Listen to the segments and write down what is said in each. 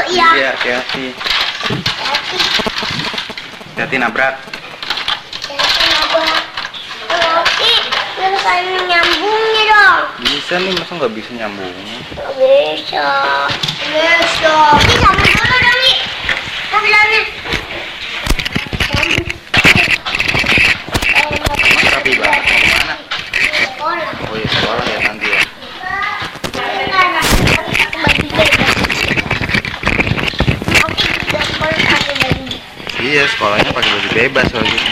ya. Iya, hati-hati. Hati-hati nabrak. Hati-hati nabrak. Tapi harus nyambungnya dong. Bisa nih, masa nggak bisa nyambungnya? Nggak bisa. Bisa. Ini sambung dulu dong nih. Mobilannya. Rapi banget. Mau kemana? Sekolah. Oh iya, sekolah ya nanti ya. Iya, sekolahnya pakai baju bebas soal gitu.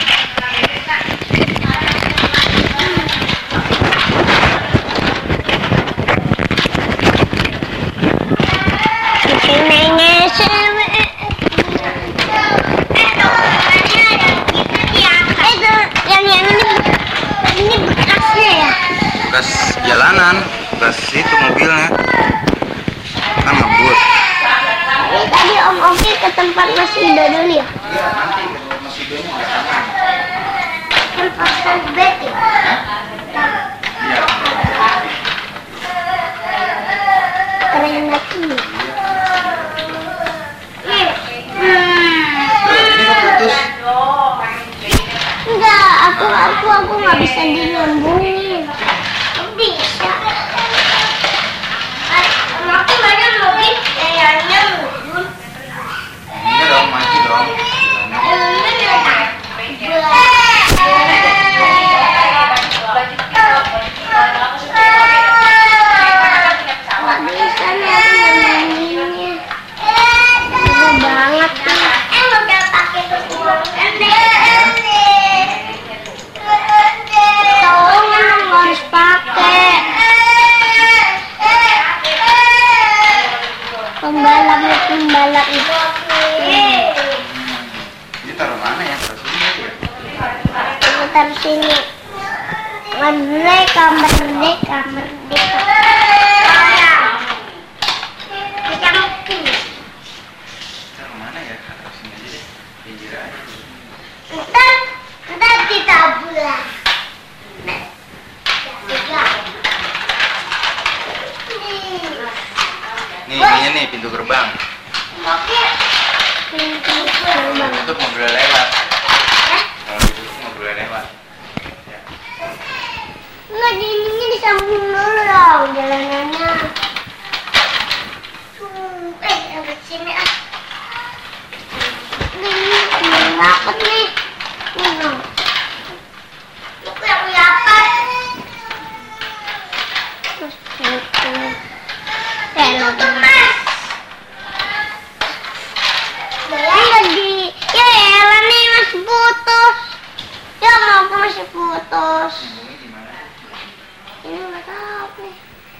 Bekas jalanan, bekas itu mobilnya kan ngebut. Tadi Om Oki ke tempat Mas Ido dulu ya? Iya, nanti Mas Idonya belakangan. Tempat Sanbet ya? Iya. Keren lagi. Ini kok putus? Enggak, aku nggak bisa dinyambungin. Bisa. Aku banyak mobil kayaknya mundur. Ini dong, maju dong. Pembalap itu. Ini taruh mana ya? Taruh sini aja ya? Aku taruh sini. Merdeka, merdeka, merdeka. Taruh mana ya? Taruh sini aja deh. Pinggir aja. Ntar ditabur lah. Nih, ininya nih pintu gerbang. Oke. Pintu gerbang. Tutup nggak boleh lewat. Kalau ditutup nggak boleh lewat. Ya. Nggak, ininya disambung dulu dong jalanannya. Ke sini ah. Ini rapat nih. Nih dong. Aku apa? Terus itu. Mas. Ya elah nih masih putus. Ya mau aku masih putus. Nyambungnya gimana? Ini nggak tahu nih.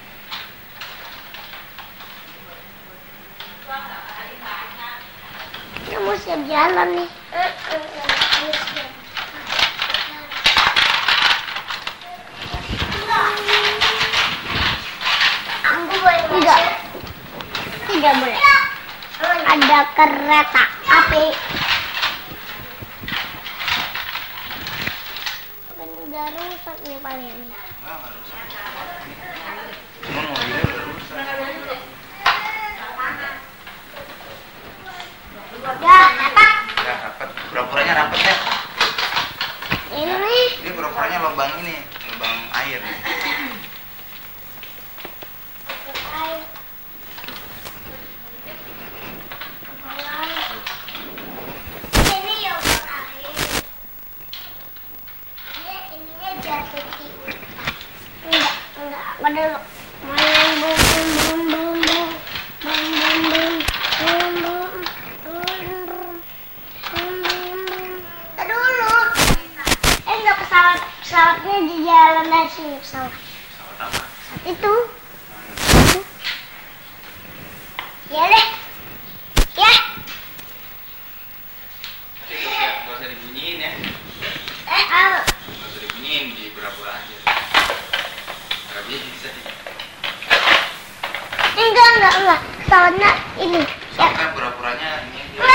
Kita mau siap jalan nih. Tidak boleh. Ada kereta api. Kan udah rusak nih paling ini. Enggak rusak. Cuma mobilnya udah rusak. Udah, dapat. Ya, rapat. Pura-puranya rapat ya. Ini. Ini pura-puranya lubang ini, lubang air. Dulu main bum bum bum bum bum bum bum bum bum bum. Dulu enggak pesawatnya di jalan dari sini pesawat. Pesawat apa? Itu. Ya deh. Ya. Tapi nggak usah dibunyiin ya. Nggak Nggak usah dibunyiin, di pura-pura aja. Nggak bisa. Enggak. Pesawatnya ini. Soalnya pura-puranya ini.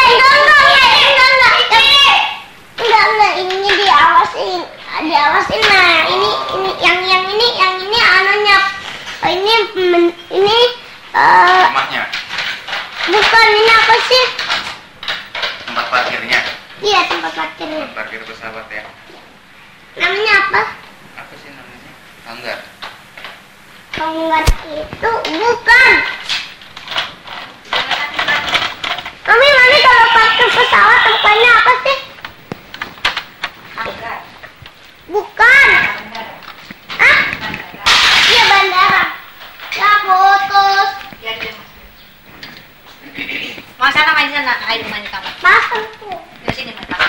Enggak, ininya diawasin. Nah, ini yang ini anunya. Ini Rumahnya. bukan ini sih? Tempat parkirnya. Iya, tempat parkirnya. Tempat parkir pesawat ya. Namanya apa? Apa sih namanya? Hanggar. Hanggar itu bukan. Mami, Mami kalau parkir pesawat tempatnya apa sih? Hanggar. Bukan. Ah? Iya, bandara. Ya, putus. Ya, dia mau sana main sana, ayo main di kamar. Pasang tuh. Di sini main kamar.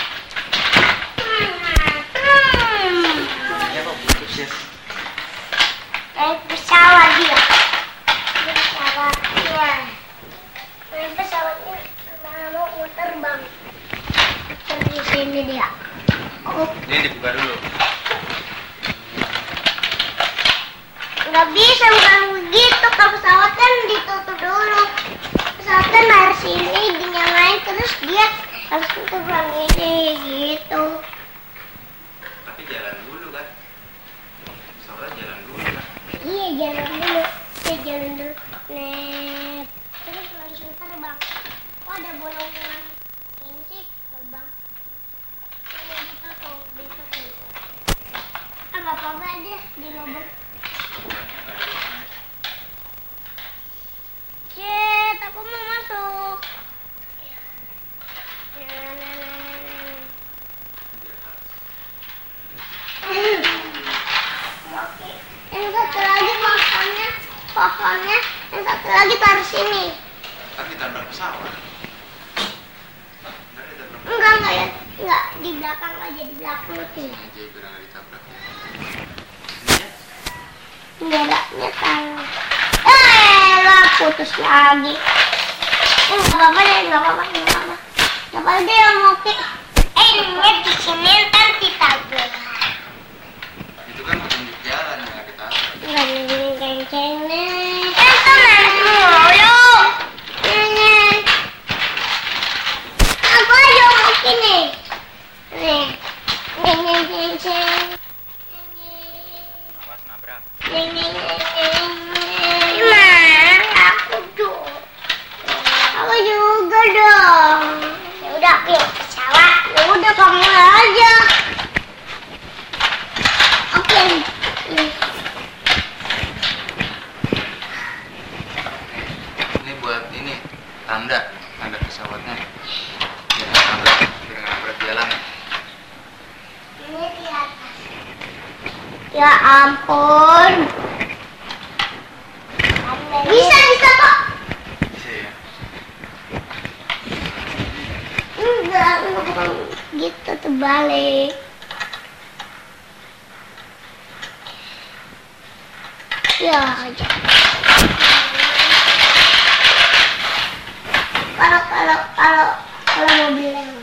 Ya kok putus ya? Naik pesawat dia. Naik pesawat. Iya. Naik pesawatnya mau terbang. Terus di sini dia. Oh, Ini dibuka dulu. nggak bisa bukan begitu. Kalau pesawat kan ditutup dulu. Pesawat kan dari sini dinyalain terus dia harus terbang ini gitu. Tapi jalan dulu kan? Pesawat jalan dulu kan? Iya, jalan dulu. Iya, jalan dulu. Net. Terus langsung terbang. Oh, ada bolongan. Ini sih terbang. Ini ditutup, ditutup. Ah, nggak apa-apa deh, di lubang. Bukannya nggak ada orangnya. Cet, aku mau masuk. Nah, nah, nah, nah. Di atas. Oke. Yang satu lagi pohonnya, yang satu lagi taruh sini. Kan ditabrak pesawat. Ntar ditabrak Enggak ya, enggak di belakang aja, di belakang sih. aja biar nggak ditabrak ya. Ini ya. Enggak ada taruh. Lah putus lagi. Enggak apa-apa deh, enggak apa-apa, enggak apa-apa. Enggak apa-apa deh, oke. Ini di sini ntar ditabrak. Itu kan petunjuk jalan yang nggak ditabrak. Enggak gini kenceng nih. Kan tenang mulu. Ini. Aku aja oke nih. Nih. Ini kenceng. Awas nabrak. Aku dong. Aku juga dong. Ya udah, pilih pesawat. Ya udah kamu aja. Oke. Ini buat ini tanda pesawatnya. Biar nggak nabrak jalan. Ini di atas. Ya ampun. Bisa kok. Bisa ya. Enggak gitu terbalik. Ya aja. Kalau mobil lewat.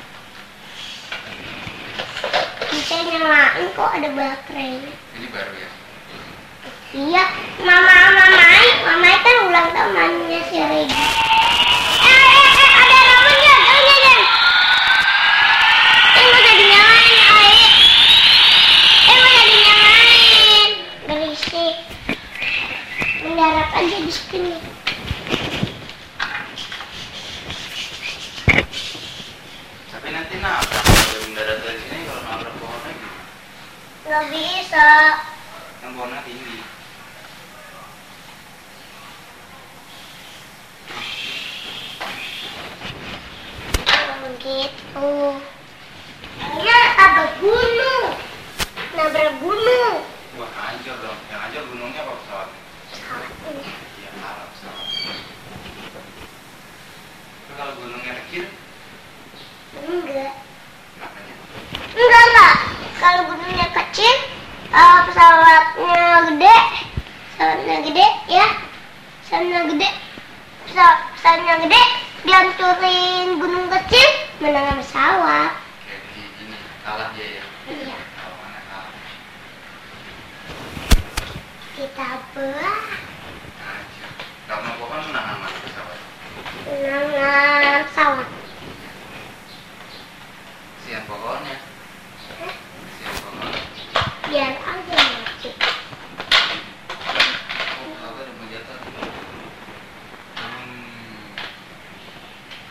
Bisa nyalain kok ada baterai. Ini baru ya. Iya, mama kan ulang tahunnya si Regi. Ada namanya, jangan. Nggak usah dinyalain, air. Nggak usah dinyalain, berisik. Mendarat aja di sini. Tapi nanti nabrak kalau mendarat dari sini kalau nabrak pohonnya gitu. Nggak bisa. Yang pohonnya tinggi. Gitu. Ya, apa gunung? Nabrak gunung. Wah hancur dong. Yang hancur gunungnya apa pesawatnya? Pesawatnya. Iya salah pesawat. Tapi kalau gunungnya kecil, Enggak. makanya Enggak. Kalau gunungnya kecil, pesawatnya gede. Pesawatnya gede, ya. Pesawatnya gede, dihancurin gunung kecil, menang pesawat. kayak gini kalah dia ya. Iya. Kalau mana kalah. Kita belah. Hancur. Kalau pohon menang sama pesawat. Menang pesawat. Kasihan pohonnya. Kasihan pohonnya. Biar aja mati. Oh, pesawatnya udah mau jatuh.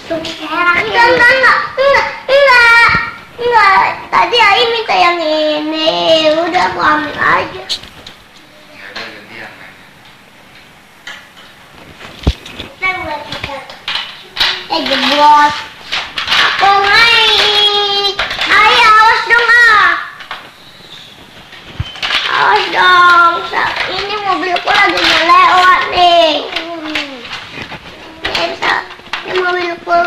Enggak. Tadi Ai minta yang ini. Udah aku ambil aja. Ya udah gantian. Jeblos. Aku naik. Ai, awas dong Awas dong. Ini mobilku lagi lewat nih. Ini mobilku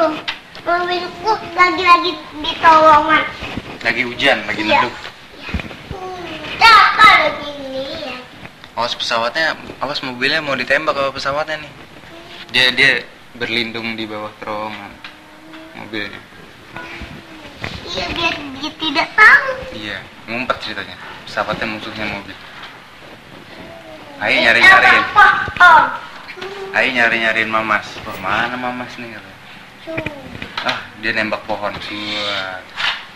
lagi di terowongan. Lagi hujan, lagi Iya. neduk. Kalau gini ya. Awas pesawatnya, awas mobilnya mau ditembak sama pesawatnya nih. Dia berlindung di bawah terowongan mobilnya. Iya, biar dia tidak tahu. Iya, ngumpet ceritanya. Pesawatnya musuhnya mobil. Ayo nyari-nyariin. Ayo nyari-nyariin Mamas. Wah, mana Mamas nih? Ah, dia nembak pohon. Suat.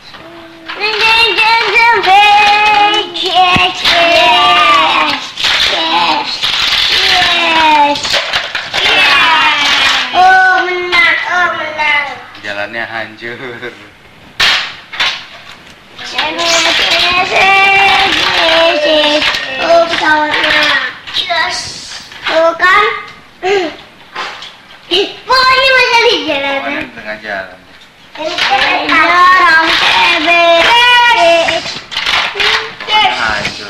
Oh, menang. Jalannya hancur. Oh, pesawatnya. Yes. Tuh kan? Pokoknya masih di jalan. Pohonnya di tengah jalan. Jarang cebek. Pohonnya hancur.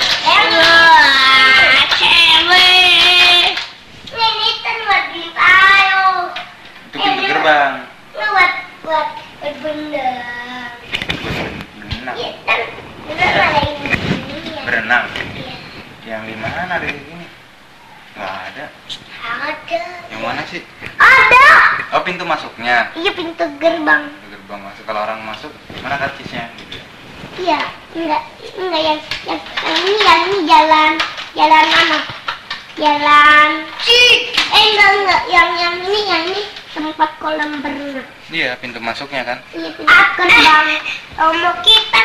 Cebek. Ini buat beli ayo. Itu pintu gerbang. Buat benda. Berenang. Iya kan? Bener ada ini. Berenang. Iya. Yang di mana ada di sini? Nggak ada. Ada. Yang mana sih? Ada. Oh, pintu masuknya. Iya, pintu gerbang. Pintu gerbang masuk. Kalau orang masuk, mana karcisnya? Gitu ya. Iya, enggak yang ini jalan mana? Jalan enggak yang ini tempat kolam berenang. Iya, pintu masuknya kan. Iya, gerbang. Mau kita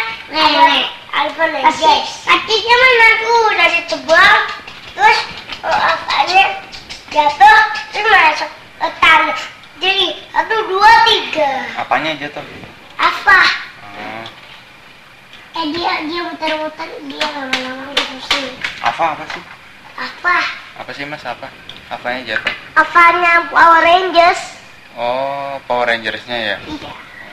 kakinya mana tuh udah ditebang, terus apanya jatuh, terus masuk ke tanah. Jadi 1, 2, 3. Apanya jatuh? Apa? Oh. Dia muter-muter, dia lama-lama gitu sih. Apa sih? Apa Apa sih Mas? Apanya jatuh? Apanya Power Rangers? Oh, Power Rangers-nya ya? Iya.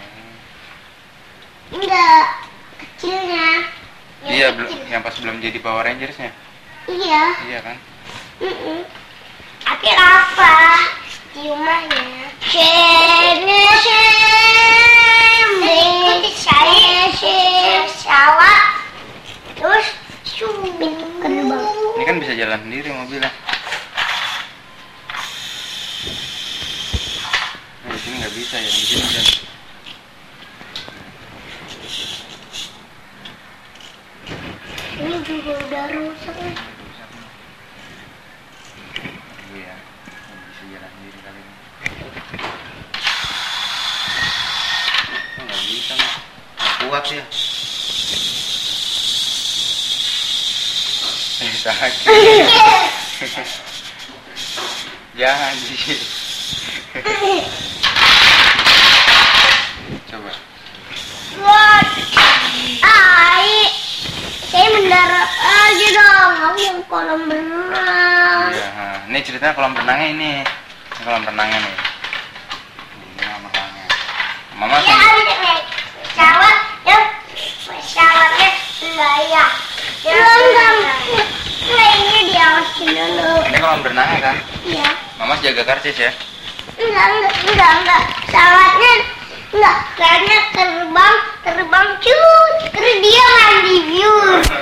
Enggak, kecilnya. Iya, yang pas belum jadi Power Rangers-nya. Iya. Iya kan? Tapi apa? Di rumahnya. Ikuti saya. Pesawat. Terus pintu gerbang. Ini kan bisa jalan sendiri mobilnya. Nah, di sini nggak bisa ya, di sini kan. Ini juga udah rusak. Tunggu ya, bisa jalan sendiri kali ini. Nggak bisa nih, nggak kuat ya. Sakit. Jangan sih. Coba. What? Saya mendarat aja dong. Aku yang kolam berenang. Iya, ini ceritanya kolam renangnya ini. Ini kolam renangnya nih. Ini kolam renangnya. Mama Ya, sih. ada naik pesawat. Ya, pesawatnya enggak ya. Enggak, ini diawasin dulu. Ini kolam renangnya kan? Iya. Mama jaga karcis ya. Enggak. Pesawatnya enggak. Karena terbang cut. Terus dia mandi view.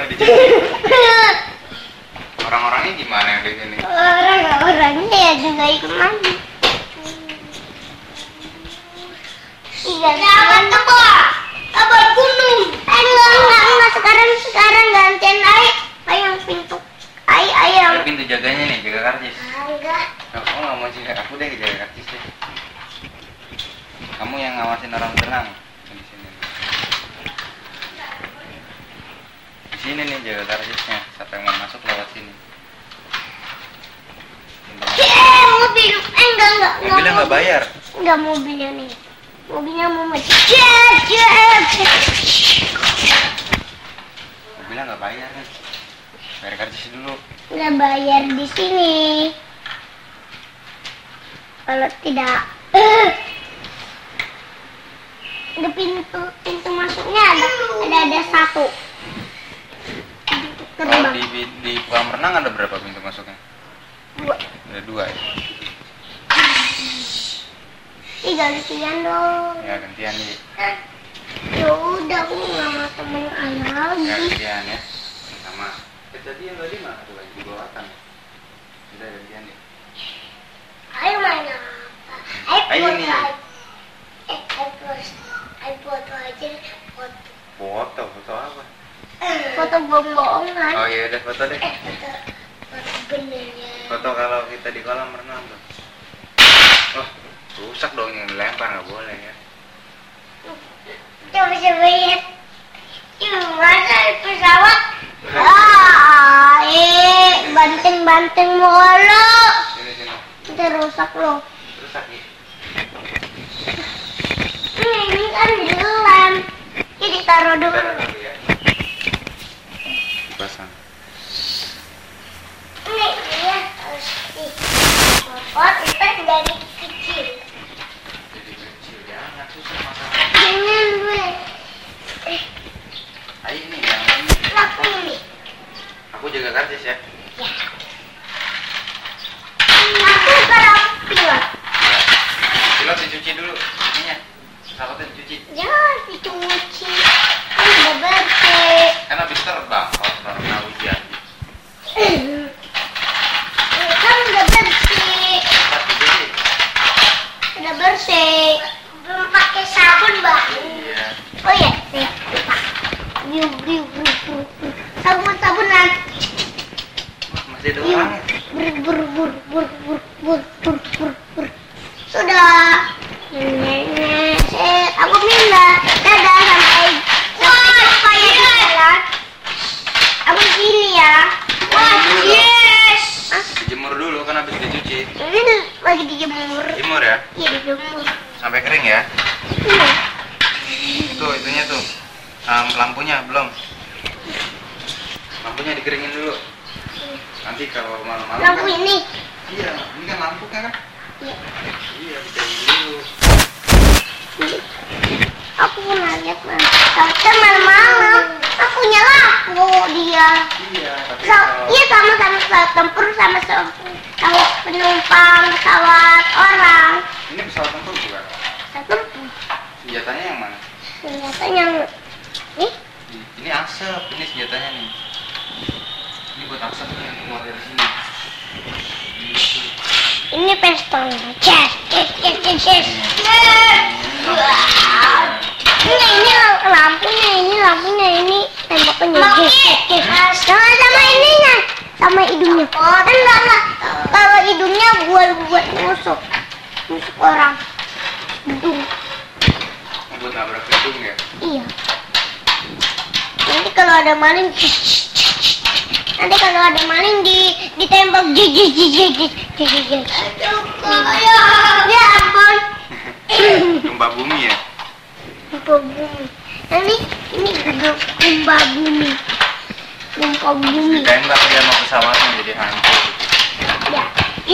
Orang-orangnya gimana yang di sini? Orang-orangnya ya juga ikut mandi. Iya. Jangan tebak. Tebak gunung. Enggak. Sekarang gantian air. Yang pintu. Air. Ada pintu jaganya nih, jaga karcis. Enggak. Kamu nggak mau jaga, aku deh jaga karcis deh. Kamu yang ngawasin orang berenang di sini. Di sini nih jaga karcisnya. Siapa yang mau masuk lewat sini. Mobil. Enggak. Mobilnya nggak bayar. Enggak mobilnya nih. Mobilnya mau macet. Mobilnya nggak bayar nih. Bayar karcis dulu. Nggak bayar di sini. Kalau tidak, di pintu masuknya ada satu. Pintu Kalau terbang. di kolam renang ada berapa pintu masuknya? 2. Ada 2 ya. Ih, gantian dong. Ya gantian nih. Ya udah, aku nggak mau temen ayah Ya lagi. gantian ya. Sama. Tadi yang tadi mana tuh lagi dibawakan? Udah gantian nih. Ayo main apa? Ayo nih. Ayo foto aja. Foto apa? Foto bohong-bohongan. Oh iya udah foto deh. Foto benernya. Foto kalau kita di kolam renang tuh. Oh, rusak dong yang dilempar nggak boleh ya. Coba lihat. Masa pesawat? Banteng mulu. Sini. Kita rusak loh. Rusak nih. Ini kan dilem. Jadi taruh dulu. Taruh dulu ya. Dipasang. Ini dia harus dipotong. Kita dari kecil. Jadi kecil jangan susah masalah. Jangan gue. Ayo nih yang Laku ini. aku jaga karcis ya. Aku kalau pilot. Pilot dicuci dulu ininya. Pesawatnya dicuci. Jangan dicuci. Ini udah bersih. Kan habis terbang kalau karena hujan. Ini kan udah bersih. Cepat dicuci. Udah bersih. Belum pakai sabun, Mbak. Iya. Oh iya, nih. Sabunan. Masih ada orangnya. Bur. Sudah. Aku pindah. Dadah sampai jumpa ya di jalan. Aku sini ya. Wah, yes. Dijemur dulu kan habis dicuci. Ini lagi dijemur. Jemur ya. Iya, dijemur. Sampai kering ya. Iya. Itunya tuh. Lampunya belum. Lampunya dikeringin dulu. Nanti kalau malam-malam Lampu kan, ini. iya, ini kan lampu kan? Iya. Iya, dikeringin dulu. Aku pernah lihat mas. Tapi malam-malam aku punya lampu dia. Iya, tapi kalau Iya sama pesawat tempur sama penumpang pesawat orang. ini pesawat tempur bukan? Pesawat tempur. Senjatanya yang mana? Ternyata yang Ini asap, ini senjatanya nih. Ini buat asap nih yang keluar dari sini. ini pistol. Ces. Ini lampunya ini temboknya. Sama ininya, sama hidungnya. Enggak. Kalau hidungnya buat nusuk orang. Hidung. Buat nabrak gedung ya? Iya. Nanti kalau ada maling, ditembak Ya ampun. Gempa bumi ya? Gempa bumi. Ini gempa bumi. Gempa bumi. Ditembak dia sama pesawatnya jadi hancur. Ya.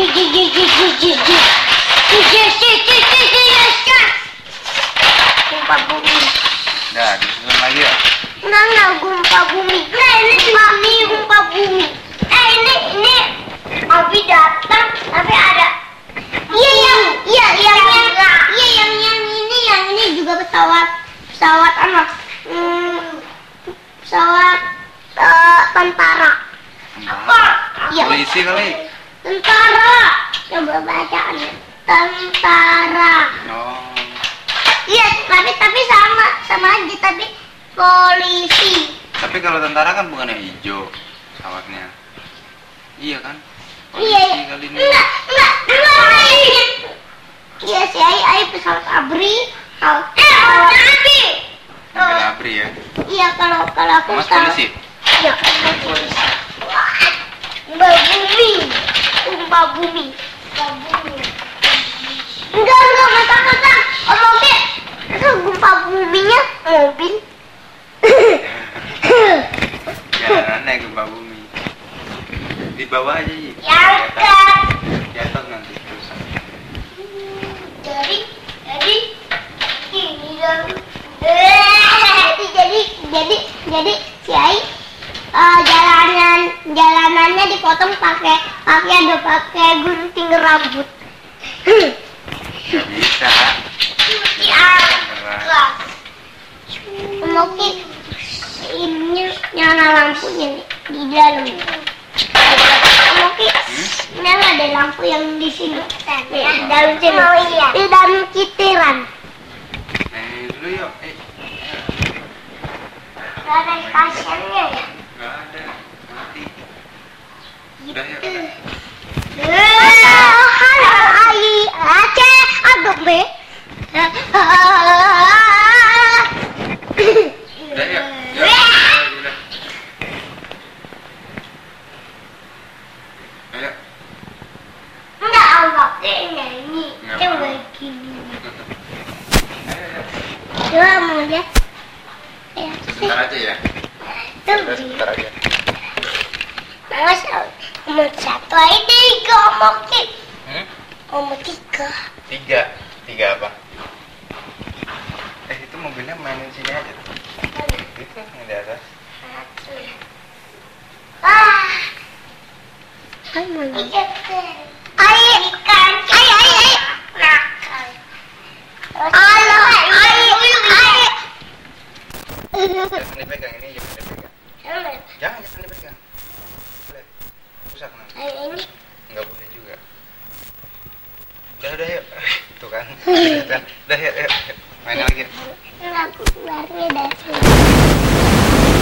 Gempa bumi. Udah, disusun lagi ya? Enggak gempa bumi. Nah ini gempa bumi. Ini api datang tapi ada. Yang ini juga pesawat anak. Pesawat tentara. Apa? Iya. Polisi kali? Tentara. Coba bacaannya. Tentara. Oh, Iya, tapi sama aja tapi polisi. tapi kalau tentara kan bukannya hijau pesawatnya. Iya kan? Iya. Polisi kali ini. Enggak. Iya sih, ai pesawat abri. Abri. Mobil abri ya? Iya, kalau aku Mas polisi? Iya, polisi. Gempa bumi. Enggak mobil. Jangan naik gempa bumi. Di bawah aja Yi. Ya kan. Jatuh nanti rusak. Jadi ini dong. Jadi si Ai jalanannya dipotong pakai gunting rambut. Gak bisa. Ya. Berat. Mungkin ini nyala lampunya nih di dalam. Mungkin nyala ada lampu yang di sini. Di dalam sini. Di dalam kitiran. Dulu yuk. Gak ada stasiunnya ya? Gak ada. Mati. Udah yuk. Halo Ai, Aceh, aduh be. Udah yuk. Udah. Ayo. Enggak nyanyi. Nggak Coba mau. gini. Ayo. Coba mau lihat. Sebentar aja ya. Tuh. Udah sebentar aja. Mas, umur satu aja tiga omongin. Umur tiga. Tiga apa? Itu mobilnya mainin sini aja tuh. Itu yang di atas. Jangan dipegang ini, jangan dipegang. Jangan dipegang. Boleh. Rusak nanti. Nggak boleh juga. Udah yuk. Tuh kan. Udah yuk. Main lagi. Lagu barunya dari sini.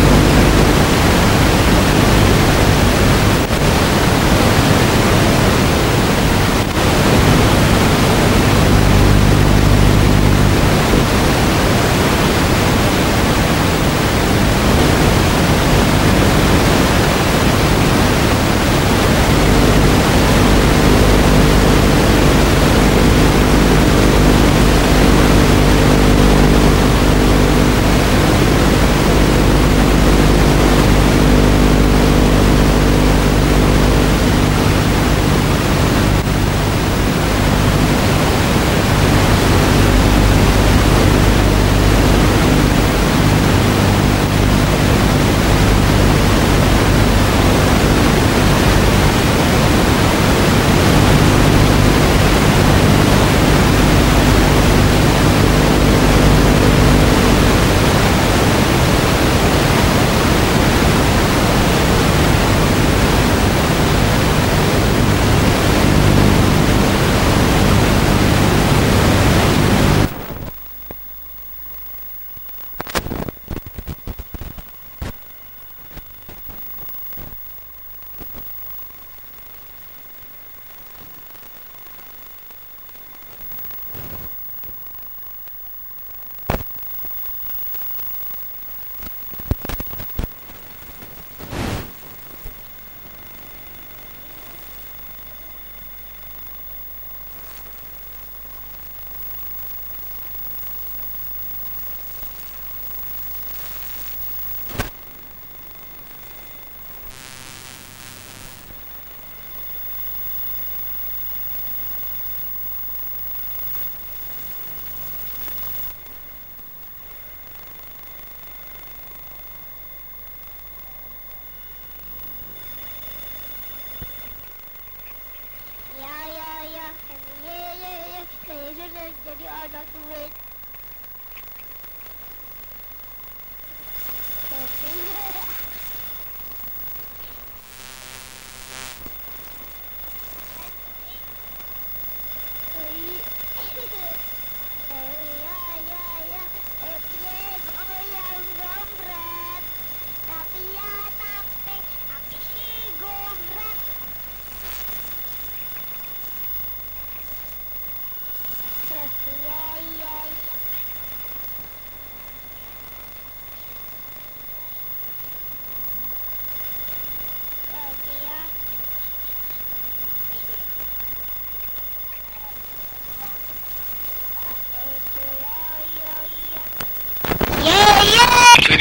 Jadi ada duit.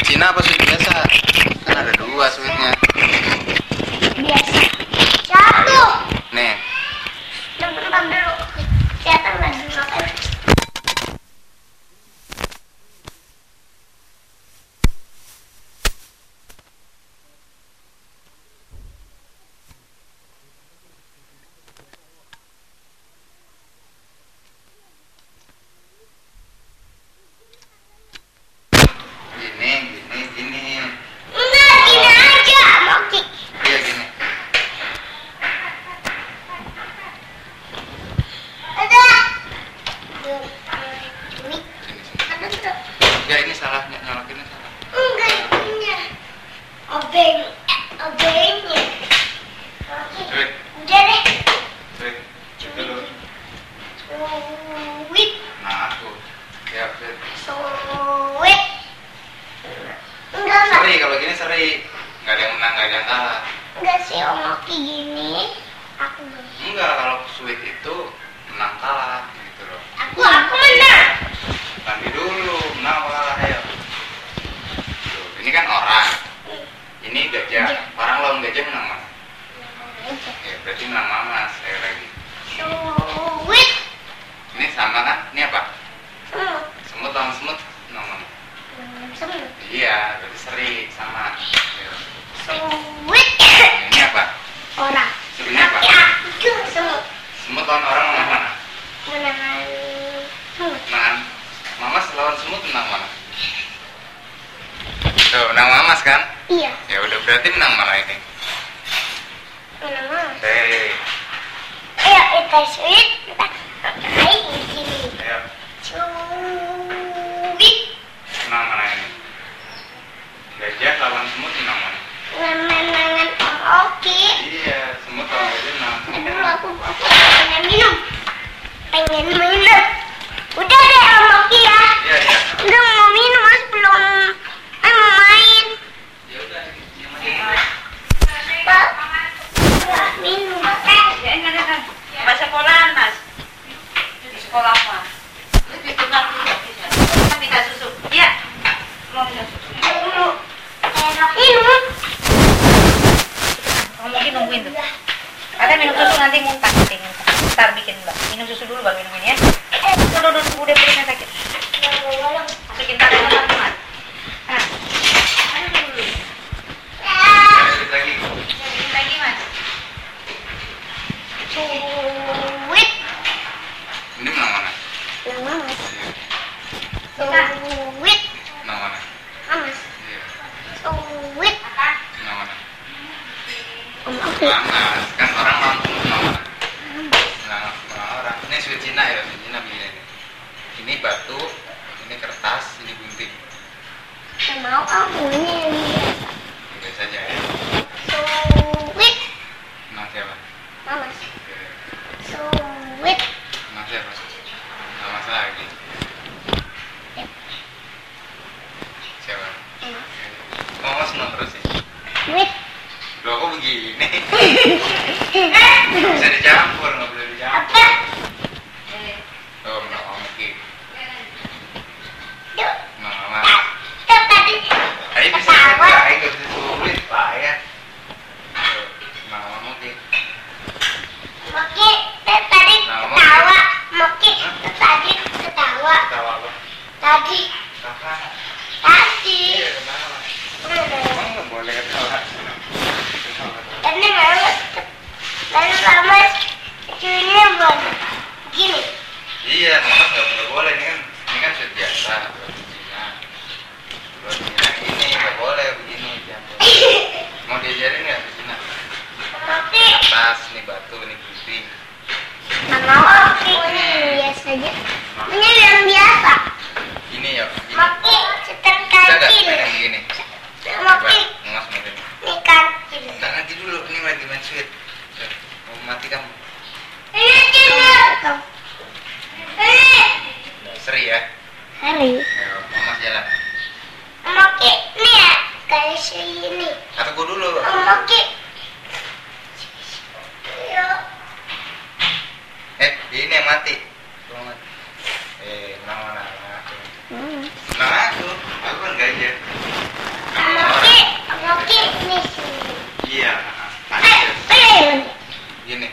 Sweet Cina apa sweet biasa? Kan ada dua sweetnya. Biasa. Satu. Nih. Bentar dulu. Kelihatan nggak dulu kan? Gini. Enggak, gini aja, Moki. Iya gini. Ada. Ini. Sini. Ada tuh. Ya ini salah, nyolokinnya salah. Enggak, ininya. Obengnya. Sweet. Udah deh. Sweet. Dulu. Sweet. Nah, aku. Ya, sweet. Sweet. Enggak. Seri, kalau gini seri. Nggak ada yang menang, nggak ada yang kalah. Enggak sih, Om Oki gini. Aku belum. Enggak, kalau sweet itu menang kalah gitu loh. Aku menang. Nanti dulu, menang apa kalah ya. Tuh, ini kan orang. Ini gajah. Orang lawan gajah menang mana? Ya, berarti menang mama. Saya lagi. Sweet. Ini sama kan? Ini apa? Hmm. Semut lawan semut menang mana? Semut. Iya, berarti seri sama. Ya. Sweet. Ini apa? Orang. Ini apa? Aku semut. Semut lawan orang menang mana? Menangan semut. Menang. Mamas lawan semut menang mana? Tuh, menang mamas kan? Iya. Ya udah berarti menang mana ini? Menangan. Hei, Ayo kita sweet. Kita pakai di sini. ayo, Sweet. menang mana ini? Gajah lawan semut menang mana? Menangan Om Oki. Iya, semut lawan gajah menang. Dulu aku pengen minum. Udah deh Om Oki ya. Iya, iya. Udah mau minum mas belum. Mau main. Ya udah, yang mana? Pak. Minum. Ya, enggak. Mas sekolahan, Mas. Di sekolah apa? Itu tukar dulu. Kan minta susu. Iya. Mau minta susu. Minum. Kamu mungkin nungguin tuh. Ada minum susu nanti muntah. Ntar bikin mbak. Minum susu dulu baru minumin ya. Udah perutnya sakit. Masukin tangan teman-teman. Nah. Lanjut lagi. Bikin lagi, Mas. Sweet. Ini menang mana? Yang mamas. Iya. Sweet. Menang mana? Mamas. Iya. Sweet. Menang mana? Om Oki. Mamas, kan orang lawan semut menang mana? Menang orang. Ini sweet Cina ya, sweet Cina begini nih. Ini batu, ini kertas, ini gunting. Yang mau aku ini yang biasa. Udah saja ya. Sweet. Menang siapa? Mamas. Iya. Sweet. Menang siapa? Nggak masalah lagi. Siapa? Mama senang terus sih. Sweet. Loh kok begini? Nggak bisa dicampur, nggak boleh dicampur. Tuh, menang Mama Ki. Yuk. Menang Mama. Tadi. Ayo bisa juga, ayo nggak bisa sulit pak ya. Tuh, menang Mama Ki. Moki tadi ketawa. Moki tadi ketawa. Tahu apa? Tadi. Kakak. Tadi. Iya, kenapa? Emang nggak boleh ketawa? Tadi mamas. Lalu mamas. Cucinya buat gini. Iya, Mama nggak boleh ini kan sudah biasa. Buat Cina ini nggak boleh begini, jangan. Mau diajarin nggak di Cina? Moki. Atas, ini batu, ini gunting. Mama Moki. Ini biasa aja. Ini yang biasa. Ini ya, ini. Moki setel Bisa nggak kaki. main yang begini? Moki. Mas mungkin. Ini kaki. Nggak nanti dulu, ini lagi main sweet. Mau mati kamu. Ini cina. Ini. Seri ya. Hari. Ayo, Mama jalan. Moki. Ini ya. Kayak sini. Atau gua dulu. Moki. Yuk. Ini yang mati. Gua mati. Menang mana? Menang aku. Aku kan gajah. Oke, nih. Iya. Gini.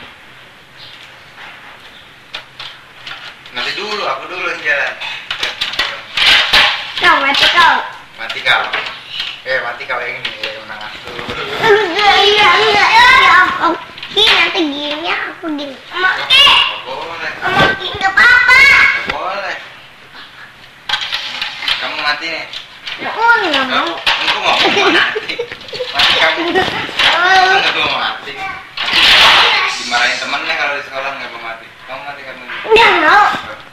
Nanti dulu, aku dulu yang jalan. Kau mati kau. Mati kau. Mati kau yang ini, menang aku. Enggak. Ya ampun. Nanti gini aku gini. Oke. Boleh. Oke, enggak apa-apa. Boleh. Kamu mati nih. Aku enggak mau. Aku mau mati. Mati kamu. Aku mau mati. Dimarahin temennya kalau di sekolah nggak mau mati. Kamu mati kamu. Enggak mau.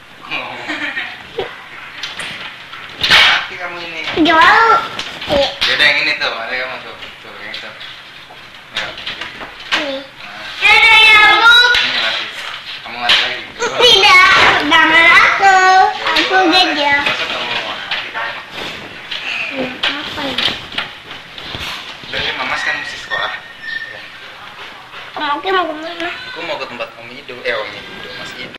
Mati kamu ini. Enggak mau. Beda yang ini tuh, ada kamu tuh, yang itu. Ya. Ini. Ada yang Ini mati. Kamu mati lagi. tidak. Jangan aku. Aku gajah.